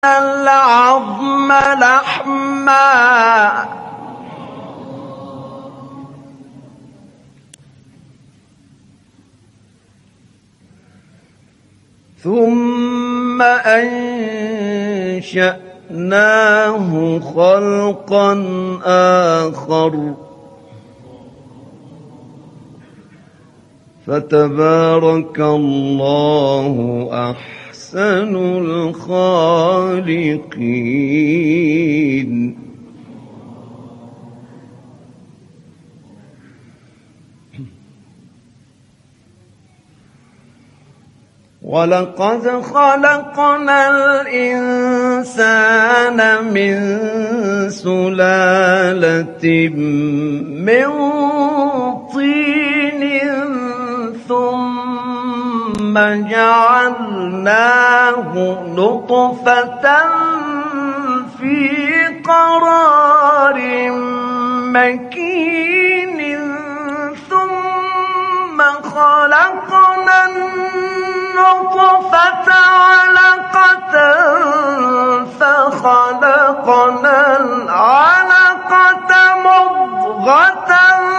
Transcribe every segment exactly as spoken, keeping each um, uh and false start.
العظم لحما ثم أنشأناه خلقا آخر فتبارك الله أحسن الخالقين. ولقد خلقنا الإنسان من سلالة من طين ثم جعلناه نطفة في قرار مكين ثم خلقنا النطفة علقة فخلقنا العلقة مضغة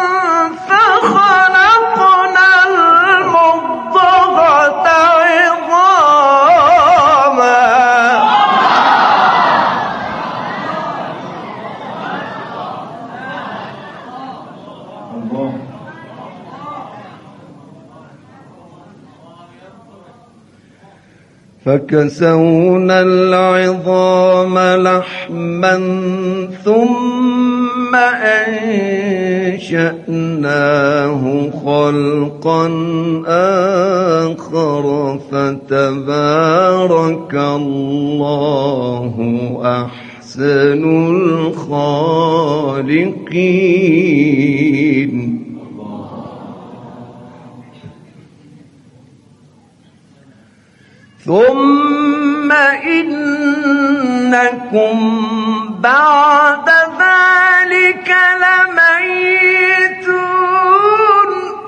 فخلقنا المضغة عظاما فكسونا العظام لحما ثم أنشأناه خلقا آخر فتبارك الله أحسن الخالقين. ثم إنكم بعد ذلك لميتون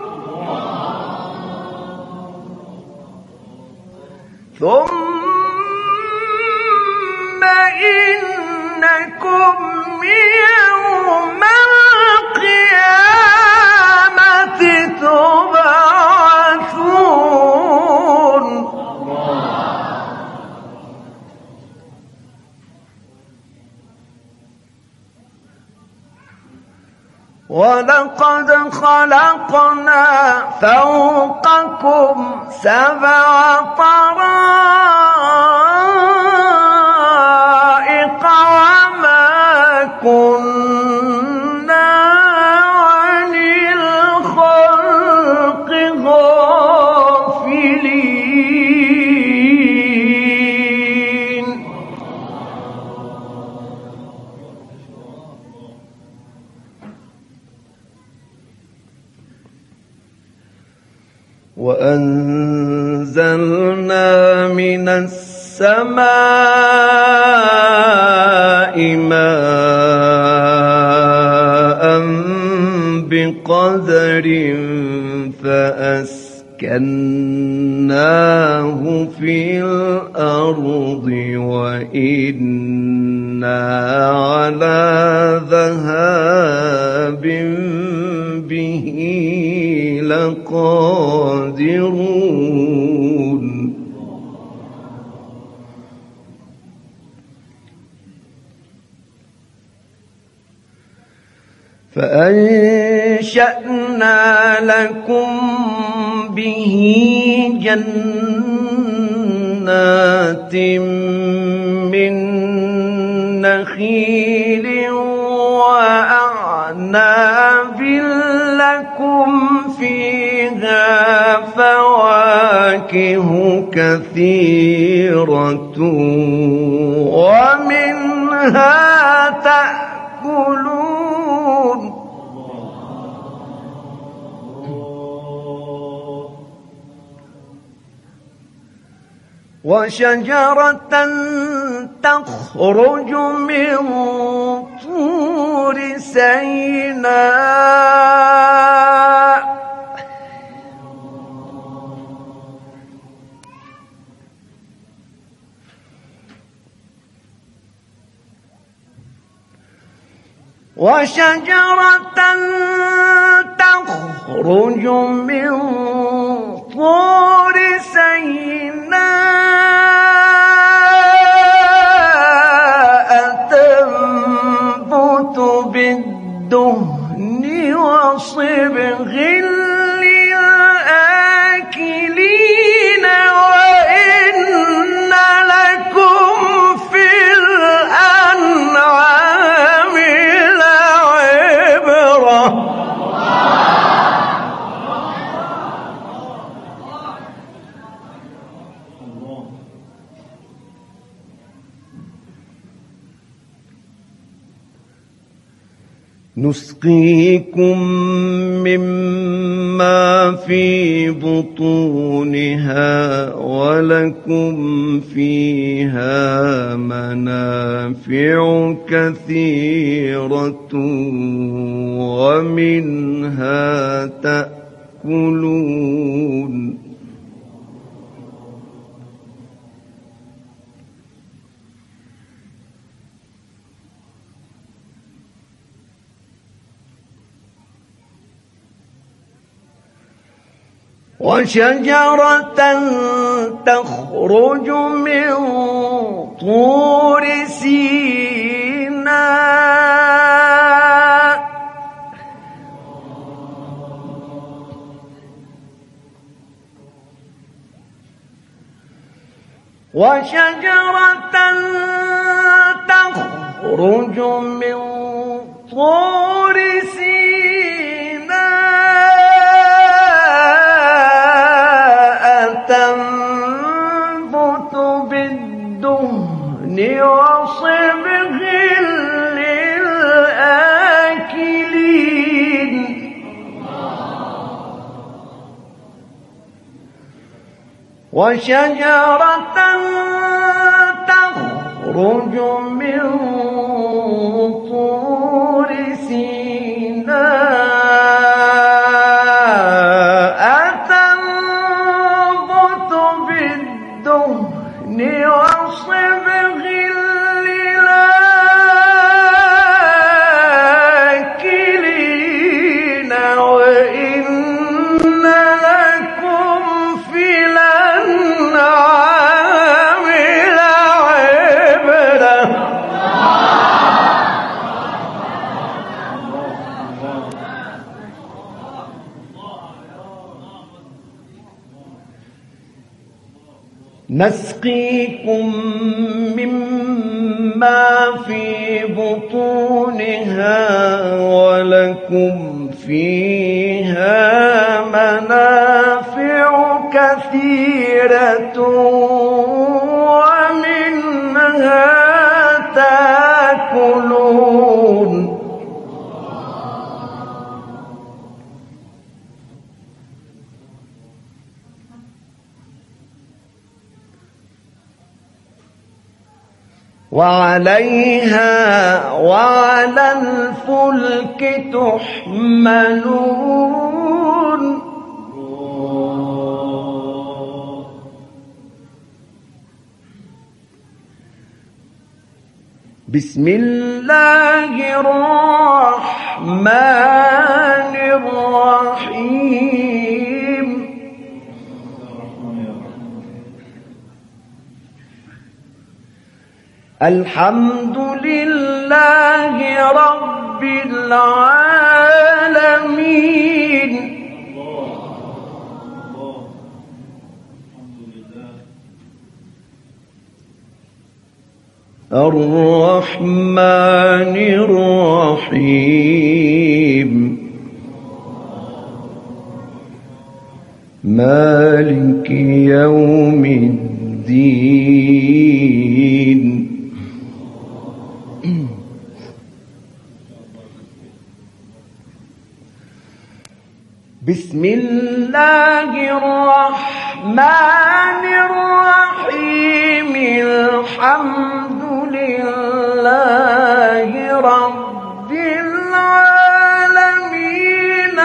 ثم إنكم يوم القيامة تبعثون. ولقد خلقنا فوقكم سبع طرائق وما كنا عن الخلق غافلين. وأنزلنا من السماء ماء بقدر فأسكناه في الأرض وإنا على ذهاب به لقادرون. فأنشأنا لكم به جنات من نخيل وأعناب لكم فيها فواكه كثيرة ومنها تأكلون. وشجرة تخرج من طور سيناء وشجرة تخرج من طور سيناء تنبت بالدهن وصبغ للآكلين وإن لكم في الأنعام لعبرة. نسقيكم مما في بطونها ولكم فيها منافع كثيرة ومنها تأكلون. وشجرة تخرج من طور سيناء وشجرة تخرج من طور تنبت بالدهن وصبغ للآكلين وشجرة تخرج من طور سيناء وصبغ للآكلين وإن لكم في الأنعام لعبرة. نسقيكم مما في بطونها ولكم فيها منافع كثيرة ومنها تأكلون. وعليها وعلى الفلك تحملون. بسم الله الرحمن الرحيم. الحمد لله رب العالمين. الرحمن الرحيم مالك يوم الدين. بسم الله الرحمن الرحيم. الحمد لله رب العالمين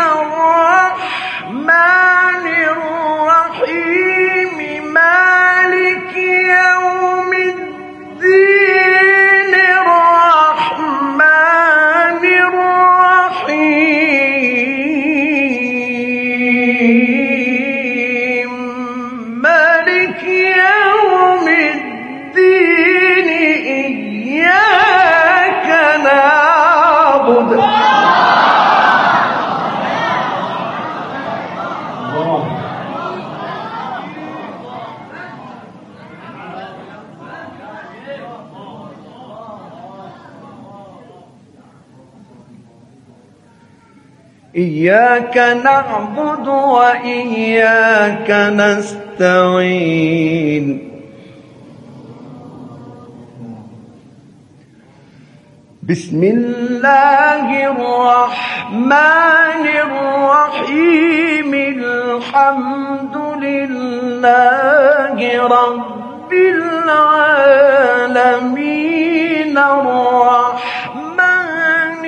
الرحمن الرحيم مالك يوم الدين الرحمن إياك نعبد وإياك نستعين بسم الله الرحمن الرحيم الحمد لله رب العالمين الرحمن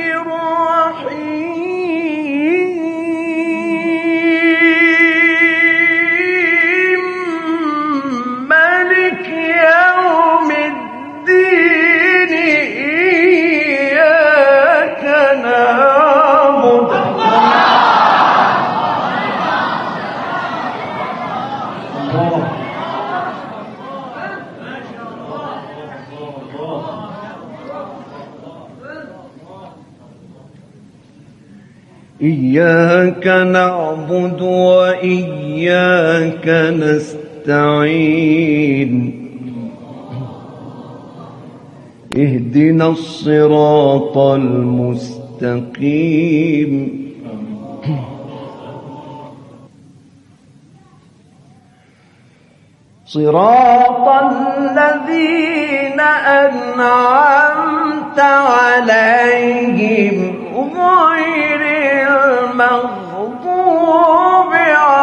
الرحيم مالك يوم الدين إياك نعبد إياك نعبد وإياك نستعين اهدنا الصراط المستقيم صراط الذين أنعمت عليهم غير المغضوب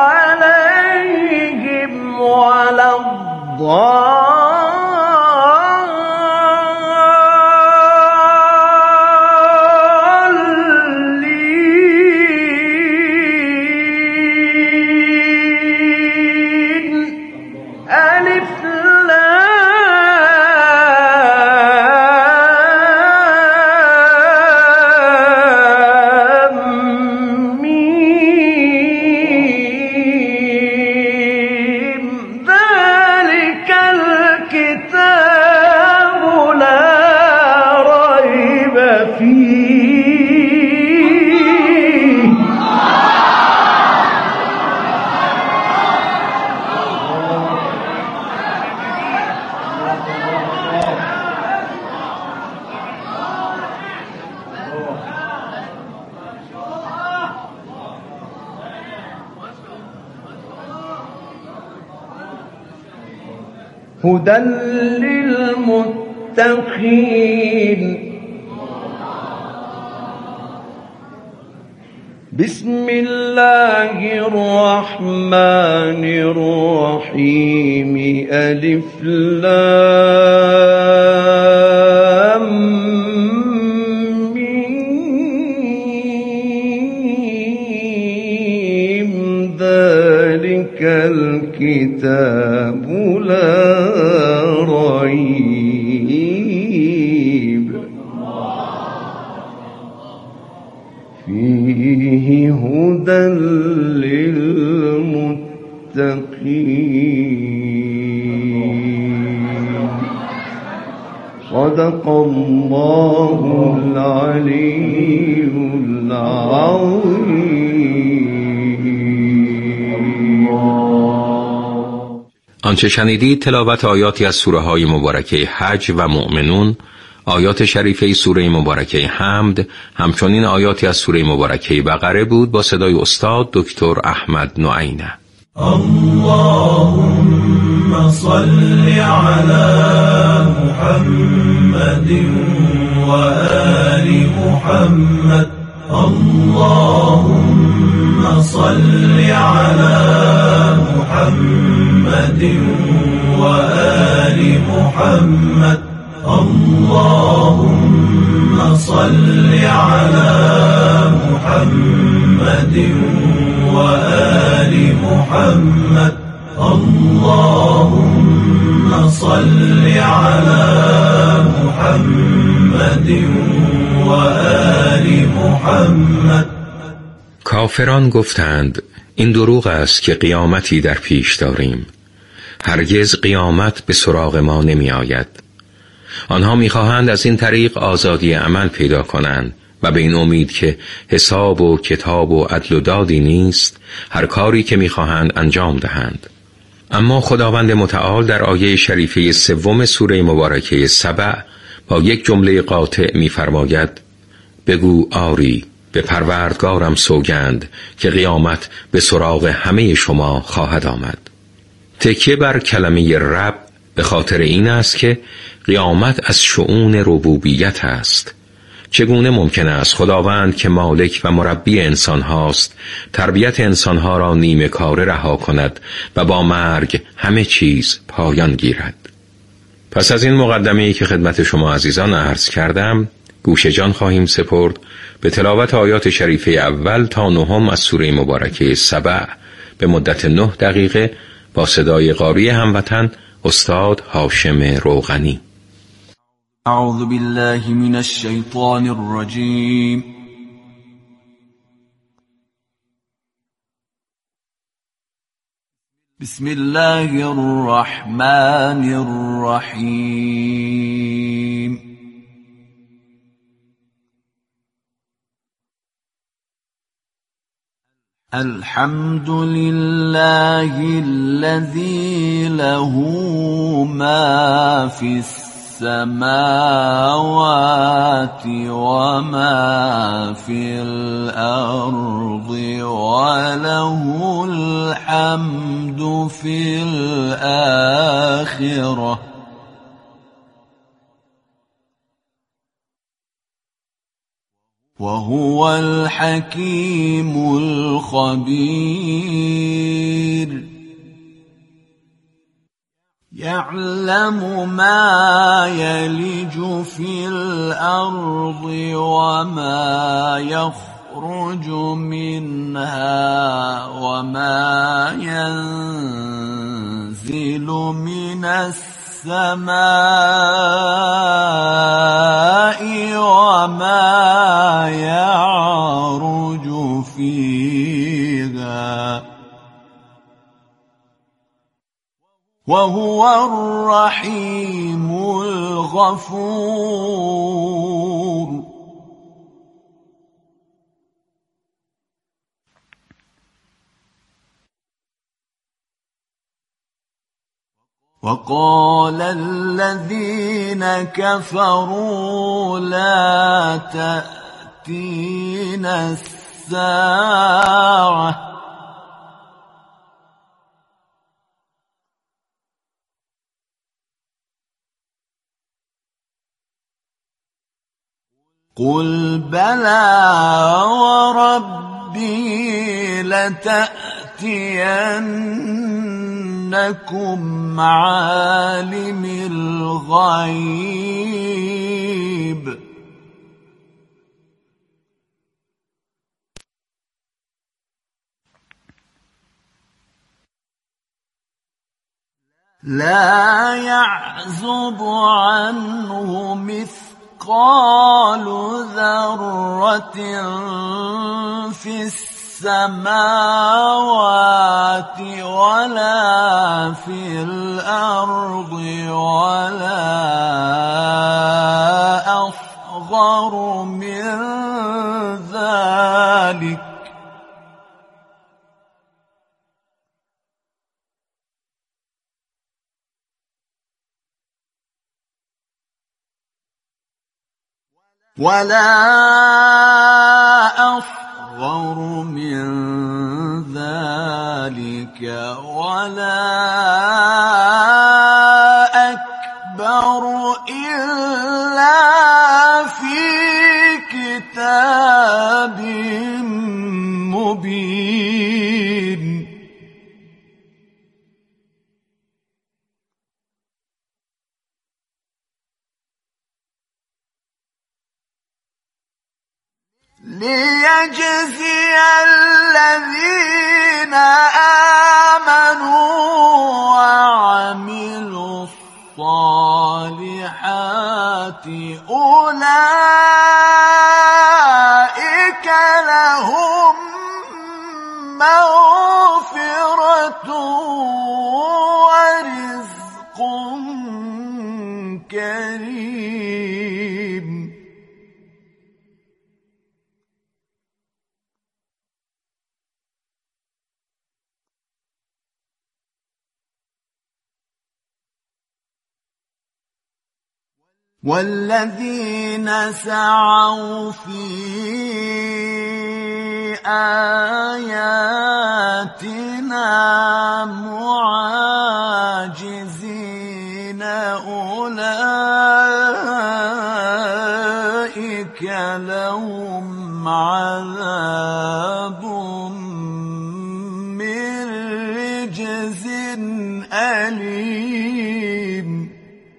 عليهم ولا الضالين ألف هدى للمتقين بسم الله الرحمن الرحيم ألف لام ميم ذلك الكتاب لا ريب فيه هدى للمتقين صدق الله العلي العظيم. آنچه شنیدید تلاوت آیاتی از سوره های مبارکه حج و مؤمنون، آیات شریفه سوره مبارکه حمد، همچنین آیاتی از سوره مبارکه بقره بود با صدای استاد دکتر احمد نعینه. اللهم صل على محمد و آل محمد. اللهم صل على محمد و آل محمد. اللهم صل على محمد و آل محمد. اللهم صل على محمد و آل محمد. کافران گفتند این دروغ است که قیامتی در پیش داریم. هرگز قیامت به سراغ ما نمی آید. آنها می‌خواهند از این طریق آزادی عمل پیدا کنند و به این امید که حساب و کتاب و عدل و دادی نیست، هر کاری که می‌خواهند انجام دهند. اما خداوند متعال در آیه شریفه سوم سوره مبارکه سبع با یک جمله قاطع می‌فرماید: بگو آری، به پروردگارم سوگند که قیامت به سراغ همه شما خواهد آمد. تکیه بر کلمه رب به خاطر این است که قیامت از شؤون ربوبیت است. چگونه ممکن است خداوند که مالک و مربی انسان هاست تربیت انسان ها را نیمه کاره رها کند و با مرگ همه چیز پایان گیرد؟ پس از این مقدمه‌ای که خدمت شما عزیزان عرض کردم، گوش جان خواهیم سپرد به تلاوت آیات شریفه اول تا نهم از سوره مبارکه سبع به مدت نه دقیقه با صدای قاری هموطن استاد هاشم روغنی. اعوذ بالله من الشیطان الرجیم. بسم الله الرحمن الرحیم. الحمد لله الذي له ما في السماوات وما في الأرض وله الحمد في الآخرة وهو الحكيم الخبير. يعلم ما يلج في الأرض وما يخرج منها وما ينزل من السماء وما يعرج فيها وهو الرحيم الغفور. وقال الذين كفروا لا تأتينا الساعة قل بلى وربي لتأتينكم عالم الغيب لا يعزب عنه مثل مثقال ذرة في السماوات ولا في الأرض ولا أصغر من ذلك ولا أصغر من ذلك ولا أكبر إلا في كتاب مبين. ليجزي الذين آمنوا وعملوا الصالحات أولئك لهم مغفرة ورزق كريم. والذين سعوا في آياتنا معاجزين أولئك لهم عذاب من رجز أليم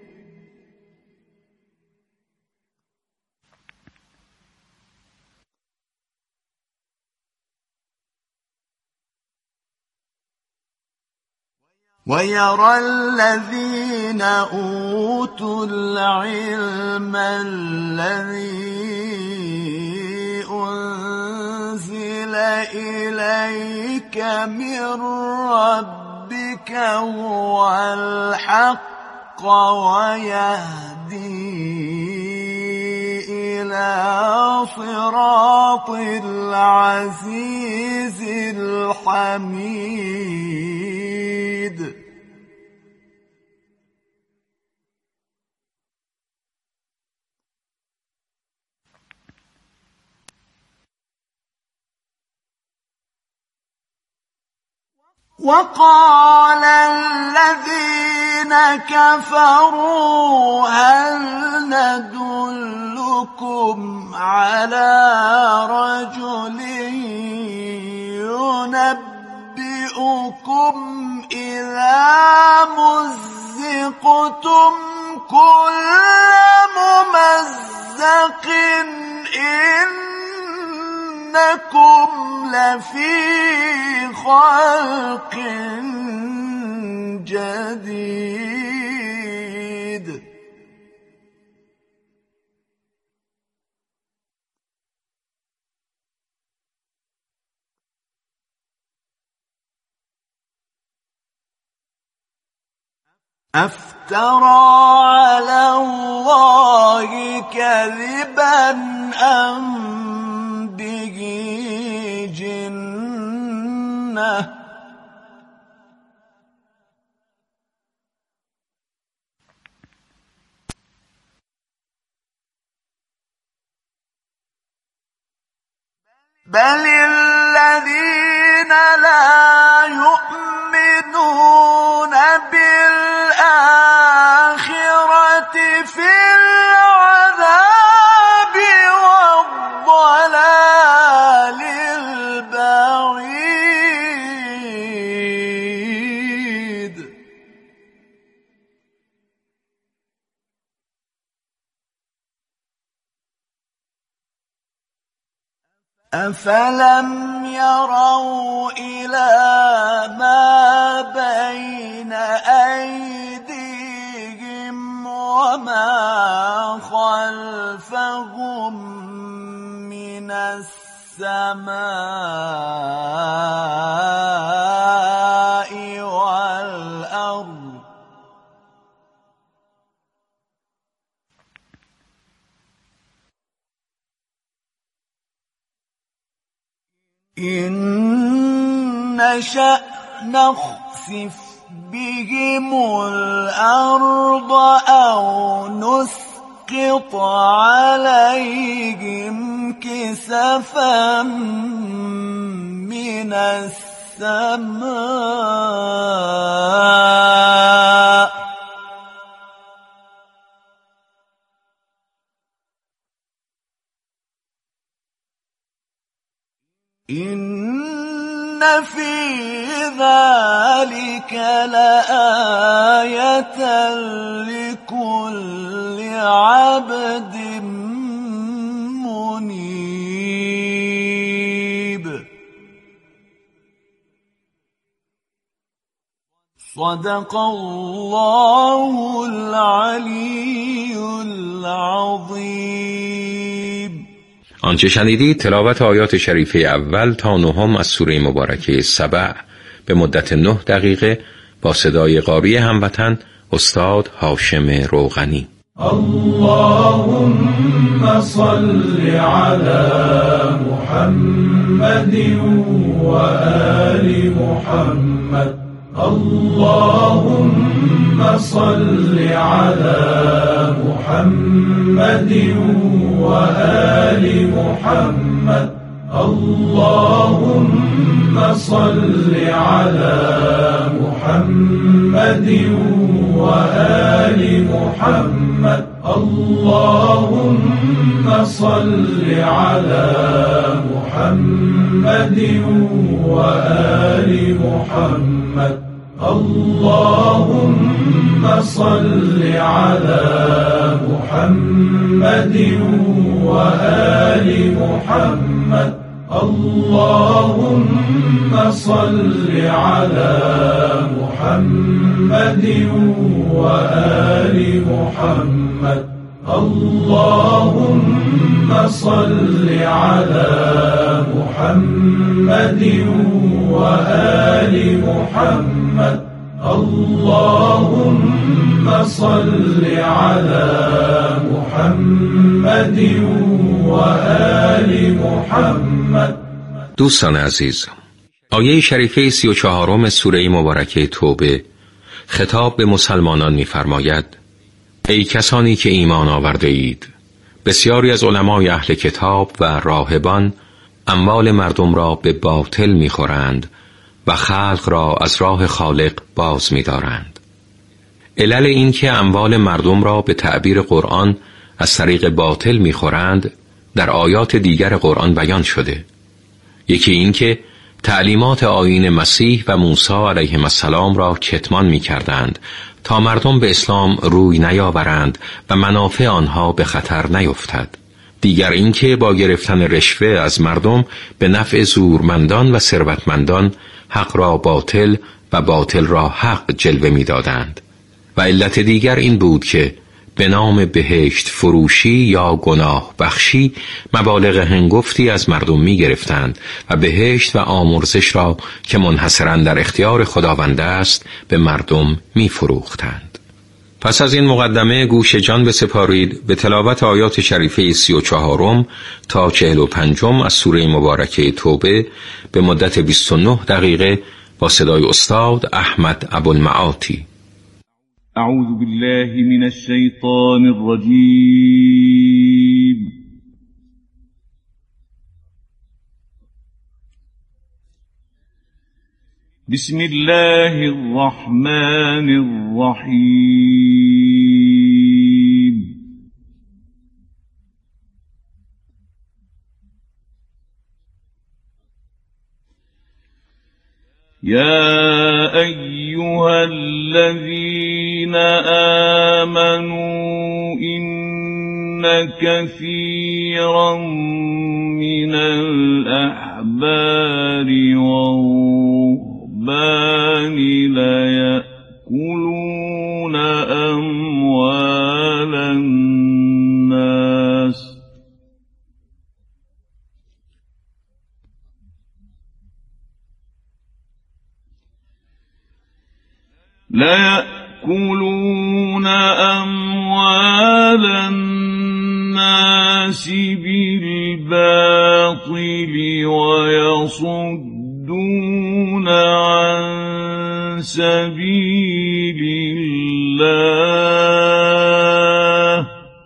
ويرى الذين أوتوا العلم الذي أنزل إليك من ربك هو الحق ويهدي إلى صراط العزيز الحميد وقال الذين كفروا هل ندلكم على رجل ينبئكم إذا مزقتم كل ممزق إنكم لفي خلق جديد أفترى على الله كذبا أم به جنة بل الذين لا يؤمنون بالآخرة في العذاب والضلال البعيد أفلم يروا إلى ما بين أيديهم وما خلفهم من السماء والأرض إن نشأ نخسف بهم الأرض أو نسقط عليهم كسفا من السماء إن في ذلك لآية لكل عبد منيب صدق الله العلي العظيم. آنچه شنیدید تلاوت آیات شریفه اول تا نهم از سوره مبارکه سبع به مدت نه دقیقه با صدای قاری هموطن استاد هاشم روغنی. اللهم صل على محمد و آل محمد. اللهم صل على محمد وآل محمد. اللهم صل على محمد وآل محمد. اللهم صل على محمد وآل محمد. اللهم صل على محمد وآل محمد. اللهم صل على محمد وآل محمد. اللهم صل على محمد وآل محمد. اللهم صل على محمد وآل محمد. دوستان عزیز، آیه شریفه سی و چهارم سوره مبارکه توبه خطاب به مسلمانان می‌فرماید: ای کسانی که ایمان آورده اید، بسیاری از علمای اهل کتاب و راهبان اموال مردم را به باطل می‌خورند و خلق را از راه خالق باز می‌دارند. علل این که اموال مردم را به تعبیر قرآن از طریق باطل می‌خورند در آیات دیگر قرآن بیان شده. یکی این که تعلیمات آیین مسیح و موسی علیهم السلام را کتمان می‌کردند تا مردم به اسلام روی نیاورند و منافع آنها به خطر نیفتد. دیگر اینکه با گرفتن رشوه از مردم به نفع زورمندان و ثروتمندان حق را باطل و باطل را حق جلوه می‌دادند. و علت دیگر این بود که به نام بهشت فروشی یا گناه بخشی مبالغ هنگفتی از مردم می گرفتند و بهشت و آمرزش را که منحصراً در اختیار خداوند است به مردم می فروختند. پس از این مقدمه گوش جان بسپارید به تلاوت آیات شریفه سی و چهارم تا چهل و پنجم از سوره مبارکه توبه به مدت بیست و نه دقیقه با صدای استاد احمد ابوالمعاطی. أعوذ بالله من الشيطان الرجيم. بسم الله الرحمن الرحيم. يا أيها الذين آمنوا إن كثيرا من الأحبار والرهبان ليأكلون أموال الناس ليأكلون أموال الناس بالباطل ويصدون عن سبيل الله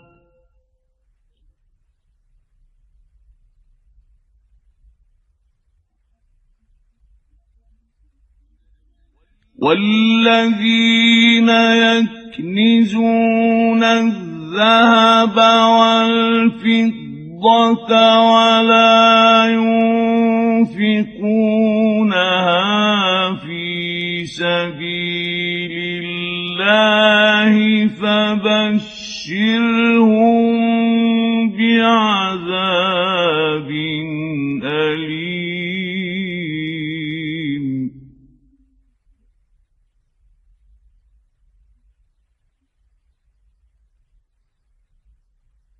والذين يكنزون الذهب والفضة ولا